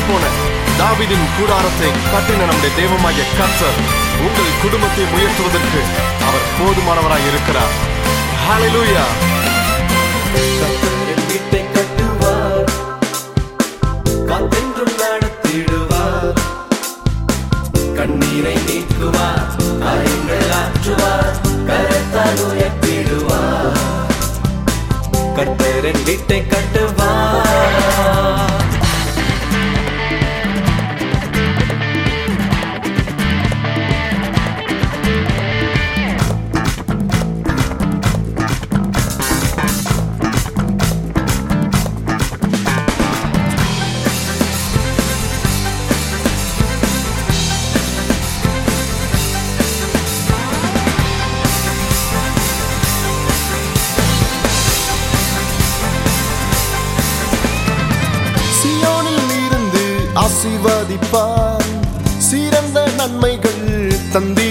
போன தாவீதின் கூடாரத்தை கட்டின நம்முடைய தெய்வமாகிய கர்த்தர் உங்கள் குடும்பத்தை உயர்த்துவதற்கு அவர் போதுமானவராய் இருக்கிறார். ஹல்லேலூயா. கர்த்தரின் வீட்டை கட்டுவார், காத்தென்றும் நடத்திடுவார், கண்ணீரை நீக்குவார், காயங்கள் ஆற்றுவார், கரத்தால் உயர்த்திடுவார். கர்த்தரின் வீட்டை கட்டுவார். ஆசீர்வதிப்பார், சிறந்த நன்மைகள் தந்தி